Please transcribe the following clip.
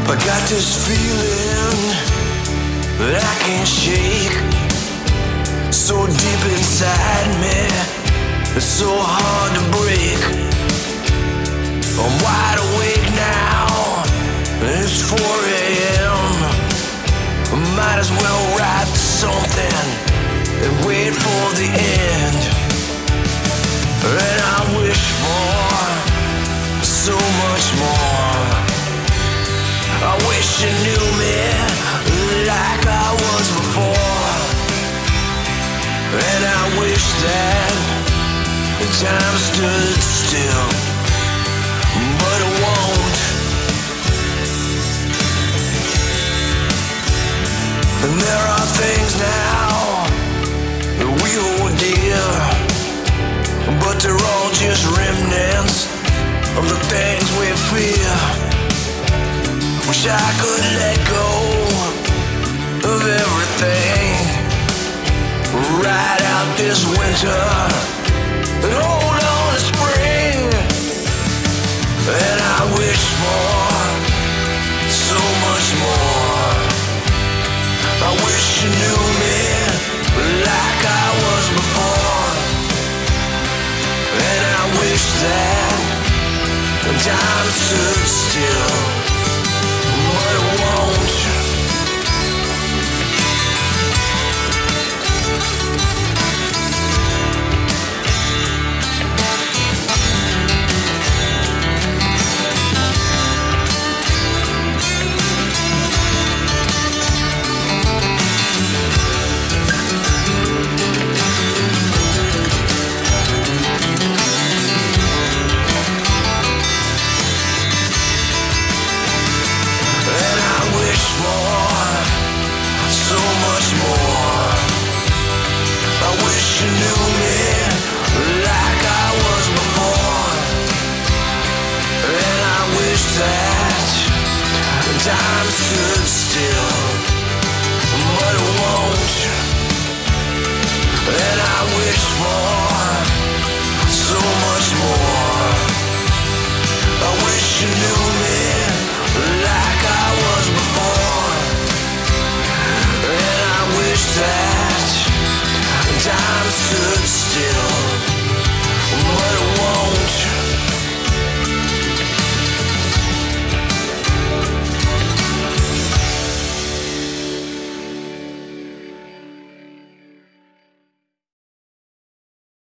I got this feeling that I can't shake, so deep inside me, it's so hard to break. I'm wide awake now, it's 4 a.m. I might as well write something and wait for the end. And I wish for so much more. I wish you knew me like I was before. And I wish that time stood still, but it won't. And there are things now that we hold dear, but they're all just remnants of the things we fear. Wish I could let go of everything, ride out this winter and hold on to spring. And I wish for so much more. I wish you knew me like I was before. And I wish that time stood still, but it won't.